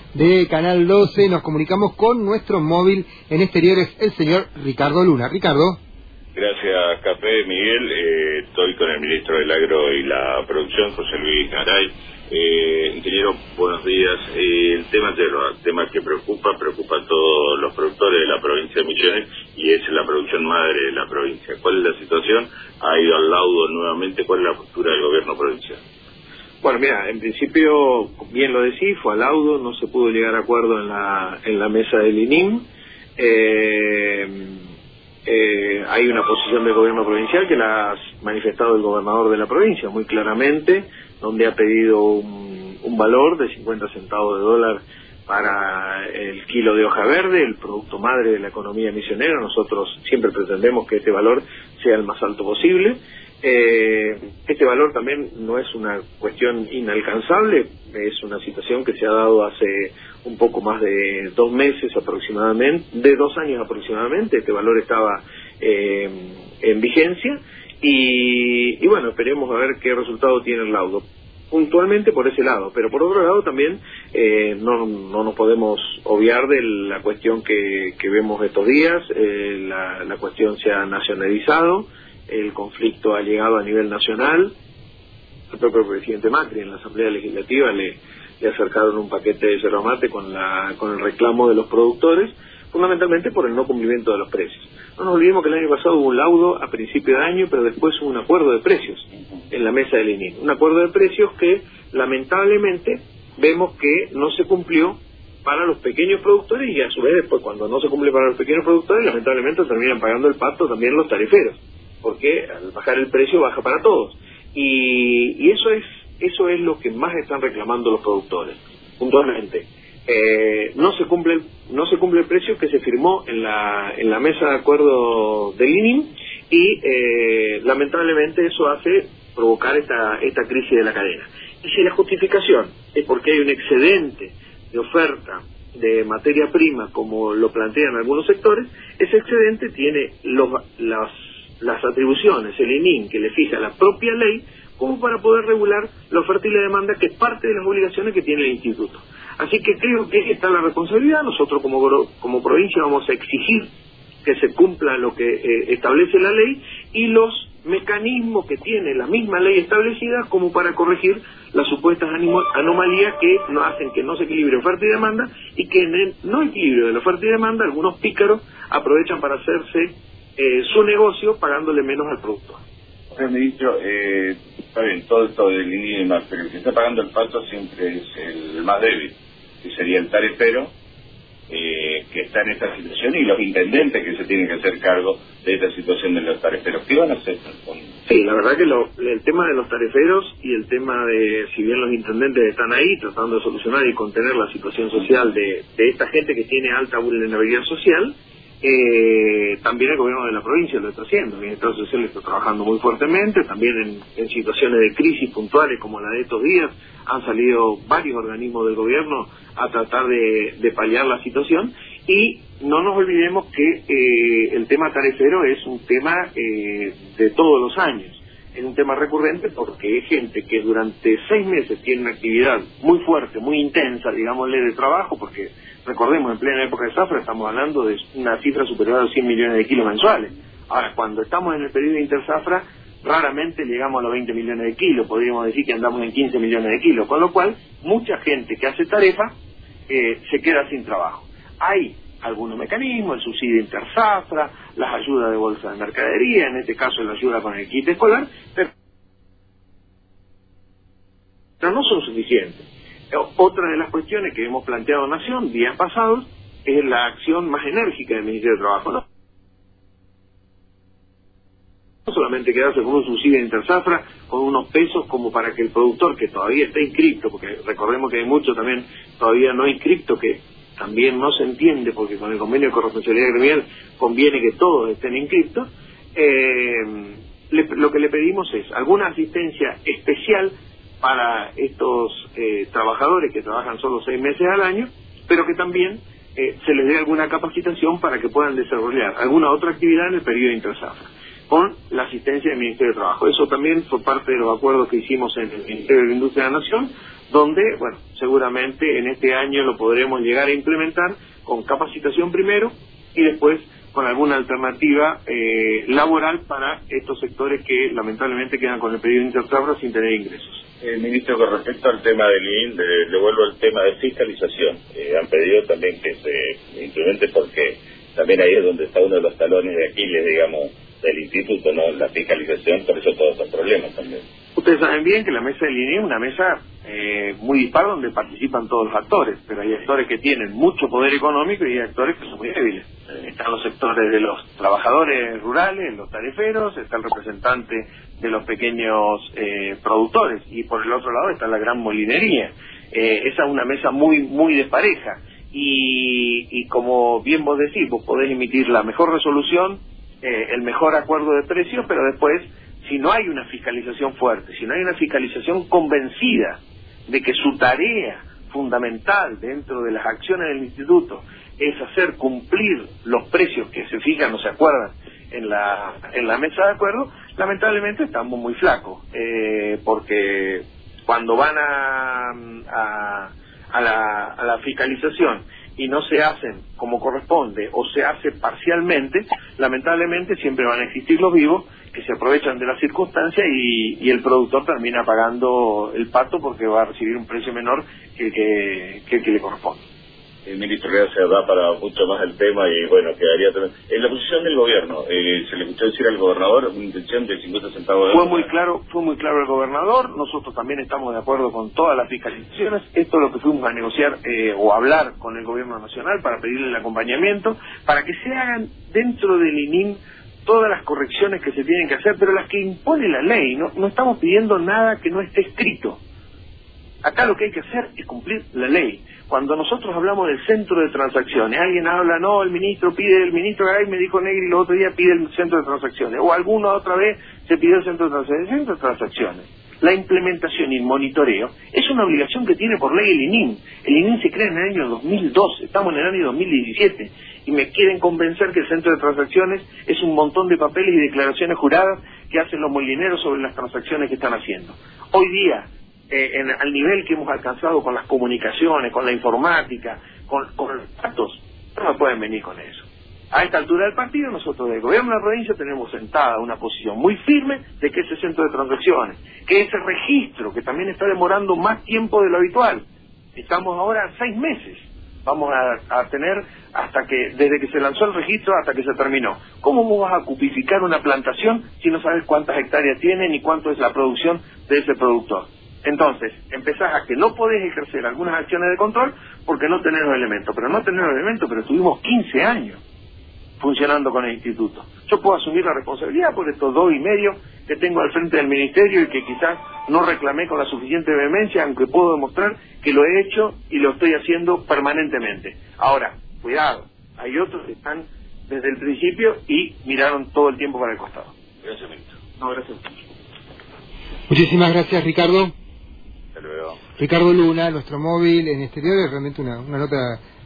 de Canal 12. Nos comunicamos con nuestro móvil en exteriores, el señor Ricardo Luna. Ricardo. Gracias, Capé. Miguel, estoy con el ministro del Agro y la Producción, José Luis Garay. Ingeniero, buenos días. El tema que preocupa a todos los productores de la provincia de Misiones y es la producción madre de la provincia. ¿Cuál es la situación? ¿Ha ido al laudo nuevamente? ¿Cuál es la postura del gobierno provincial? Bueno, mira, en principio, bien lo decís, fue al laudo, no se pudo llegar a acuerdo en la mesa del INIM. Hay una posición del gobierno provincial que la ha manifestado el gobernador de la provincia muy claramente, donde ha pedido un valor de 50 centavos de dólar para el kilo de hoja verde, el producto madre de la economía misionera. Nosotros siempre pretendemos que este valor sea el más alto posible. Este valor también no es una cuestión inalcanzable, es una situación que se ha dado hace un poco más de 2 meses aproximadamente, de 2 años aproximadamente. Este valor estaba en vigencia y bueno, esperemos a ver qué resultado tiene el laudo, puntualmente por ese lado, pero por otro lado también no nos podemos obviar de la cuestión que vemos estos días. La cuestión se ha nacionalizado, el conflicto ha llegado a nivel nacional. El propio presidente Macri en la Asamblea Legislativa le acercaron un paquete de yerba mate con el reclamo de los productores, fundamentalmente por el no cumplimiento de los precios. No nos olvidemos que el año pasado hubo un laudo a principio de año, pero después hubo un acuerdo de precios en la mesa del INIM. Un acuerdo de precios que lamentablemente vemos que no se cumplió para los pequeños productores, y a su vez después, cuando no se cumple para los pequeños productores, lamentablemente terminan pagando el pato también los tariferos, porque al bajar el precio baja para todos. Y eso es lo que más están reclamando los productores, puntualmente. No se cumple el precio que se firmó en la mesa de acuerdo del INIM, y lamentablemente eso hace provocar esta crisis de la cadena. Y si la justificación es porque hay un excedente de oferta de materia prima, como lo plantean algunos sectores, ese excedente tiene las atribuciones, el INIM, que le fija la propia ley, como para poder regular la oferta y la demanda, que es parte de las obligaciones que tiene el instituto. Así que creo que está la responsabilidad. Nosotros como provincia vamos a exigir que se cumpla lo que establece la ley y los mecanismos que tiene la misma ley establecida, como para corregir las supuestas anomalías que no hacen que no se equilibre oferta y demanda, y que en el no equilibrio de la oferta y demanda algunos pícaros aprovechan para hacerse su negocio pagándole menos al productor. Ministro, está bien, todo esto del INIM y demás, pero el que está pagando el pato siempre es el más débil, que sería el tarifero, que está en esta situación, y los intendentes que se tienen que hacer cargo de esta situación de los tariferos. ¿Qué van a hacer? Sí, la verdad que el tema de los tariferos y el tema de, si bien los intendentes están ahí tratando de solucionar y contener la situación social de esta gente que tiene alta vulnerabilidad social, también el gobierno de la provincia lo está haciendo. El Estado Social está trabajando muy fuertemente, también en situaciones de crisis puntuales como la de estos días han salido varios organismos del gobierno a tratar de paliar la situación. Y no nos olvidemos que el tema tarifero es un tema de todos los años, es un tema recurrente, porque es gente que durante 6 meses tiene una actividad muy fuerte, muy intensa, digámosle, de trabajo, porque recordemos, en plena época de zafra estamos hablando de una cifra superior a los 100 millones de kilos mensuales. Ahora, cuando estamos en el periodo de interzafra, raramente llegamos a los 20 millones de kilos, podríamos decir que andamos en 15 millones de kilos, con lo cual mucha gente que hace tarefa se queda sin trabajo. Hay algunos mecanismos, el subsidio interzafra, las ayudas de bolsa de mercadería, en este caso la ayuda con el kit escolar, pero no son suficientes. Otra de las cuestiones que hemos planteado en Nación días pasados es la acción más enérgica del Ministerio de Trabajo, ¿no? No solamente quedarse con un subsidio de interzafra, con unos pesos como para que el productor que todavía está inscripto, porque recordemos que hay muchos también todavía no inscriptos, que también no se entiende, porque con el convenio de corresponsabilidad gremial conviene que todos estén inscriptos. Lo que le pedimos es alguna asistencia especial para estos trabajadores que trabajan solo 6 meses al año, pero que también se les dé alguna capacitación para que puedan desarrollar alguna otra actividad en el periodo de interzafra, con la asistencia del Ministerio de Trabajo. Eso también fue parte de los acuerdos que hicimos en el Ministerio de la Industria de la Nación, donde, bueno, seguramente en este año lo podremos llegar a implementar con capacitación primero y después con alguna alternativa laboral para estos sectores que lamentablemente quedan con el pedido intertabra sin tener ingresos. Ministro, con respecto al tema del IN, le vuelvo al tema de fiscalización. Han pedido también que se implemente porque también ahí es donde está uno de los talones de Aquiles, digamos, del instituto, ¿no? La fiscalización, por eso todos estos problemas también. Ustedes saben bien que la mesa del INE es una mesa muy dispar donde participan todos los actores, pero hay actores que tienen mucho poder económico y hay actores que son muy débiles. Están los sectores de los trabajadores rurales, los tariferos, está el representante de los pequeños productores y por el otro lado está la gran molinería. Esa es una mesa muy despareja y como bien vos decís, vos podés emitir la mejor resolución, el mejor acuerdo de precios, pero después, si no hay una fiscalización fuerte, si no hay una fiscalización convencida de que su tarea fundamental dentro de las acciones del instituto es hacer cumplir los precios que se fijan o se acuerdan en la mesa de acuerdo, lamentablemente estamos muy flacos, porque cuando van a la fiscalización y no se hacen como corresponde o se hace parcialmente, lamentablemente siempre van a existir los vivos que se aprovechan de la circunstancia y el productor termina pagando el pato porque va a recibir un precio menor que el que le corresponde. El ministro ya se da para mucho más el tema y bueno, quedaría también. En la posición del gobierno, se le escuchó decir al gobernador una intención de 50 centavos de dólar. Fue muy claro el gobernador, nosotros también estamos de acuerdo con todas las fiscalizaciones, esto es lo que fuimos a negociar o a hablar con el gobierno nacional para pedirle el acompañamiento, para que se hagan dentro del INIM todas las correcciones que se tienen que hacer, pero las que impone la ley, no estamos pidiendo nada que no esté escrito. Acá lo que hay que hacer es cumplir la ley. Cuando nosotros hablamos del centro de transacciones, alguien habla, no, el ministro Garay me dijo Negri el otro día pide el centro de transacciones, o alguna otra vez se pidió el centro de transacciones. El centro de transacciones, la implementación y el monitoreo es una obligación que tiene por ley el INIM. El INIM se crea en el año 2012, estamos en el año 2017, y me quieren convencer que el centro de transacciones es un montón de papeles y declaraciones juradas que hacen los molineros sobre las transacciones que están haciendo. Hoy día, al nivel que hemos alcanzado con las comunicaciones, con la informática, con los datos, no me pueden venir con eso. A esta altura del partido, nosotros del gobierno de la provincia tenemos sentada una posición muy firme de que ese centro de transacciones, que ese registro, que también está demorando más tiempo de lo habitual, estamos ahora a 6 meses, vamos a tener desde que se lanzó el registro hasta que se terminó. ¿Cómo vos vas a cupificar una plantación si no sabes cuántas hectáreas tiene ni cuánto es la producción de ese productor? Entonces, empezás a que no podés ejercer algunas acciones de control porque no tenés los elementos. Pero tuvimos 15 años funcionando con el instituto. Yo puedo asumir la responsabilidad por estos 2 y medio que tengo al frente del ministerio y que quizás no reclamé con la suficiente vehemencia, aunque puedo demostrar que lo he hecho y lo estoy haciendo permanentemente. Ahora, cuidado, hay otros que están desde el principio y miraron todo el tiempo para el costado. Gracias, ministro. No, gracias. Muchísimas gracias, Ricardo. Hasta luego. Ricardo Luna, nuestro móvil en exterior, es realmente una nota